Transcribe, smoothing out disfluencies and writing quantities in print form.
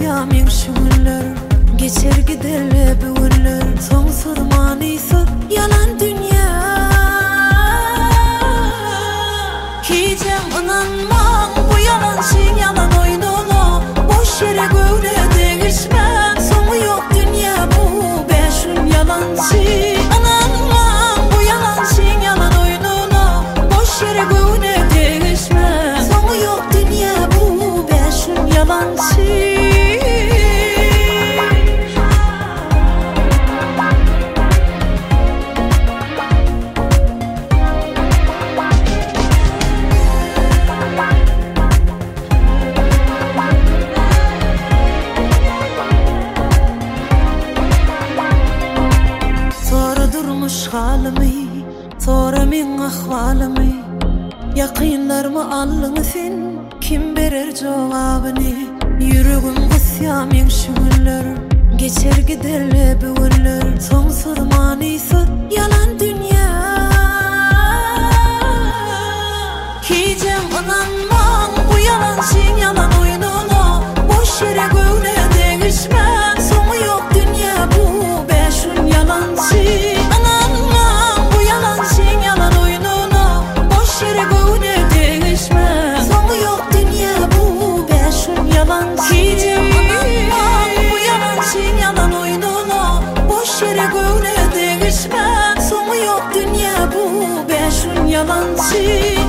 gısyamen şu günler, geçer giderle bu günler. Soňsuz manysyz yalan dünýä. Hijem inanmaň bu yalan şeň yalan oýnuna, boş ýere göwne degişmän. Soňy ýok dünýä bu beşün yalançy. Inanmaň bu yalan şeň yalan oýnuna, boş ýere göwne degişmän. Soňy ýok dünýä bu beşün yalançy. Halimi, sonra men ahvalimi, yakınlarımı alın sen, kim verir cevabını? Yüreğim gısyamen şu günler, geçer giderle bu günler. Soňsuz manysyz yalan dünýä. Hijem inanmaň bu yalan şeň yalan oýnuna, boş ýere göwne degişmän. Soňy ýok dünýä bu beşün yalançy. Hijem inanmaň bu yalan şeň yalan oýnuna, boş ýere göwne degişmän. Soňy ýok dünýä bu beşün yalançy.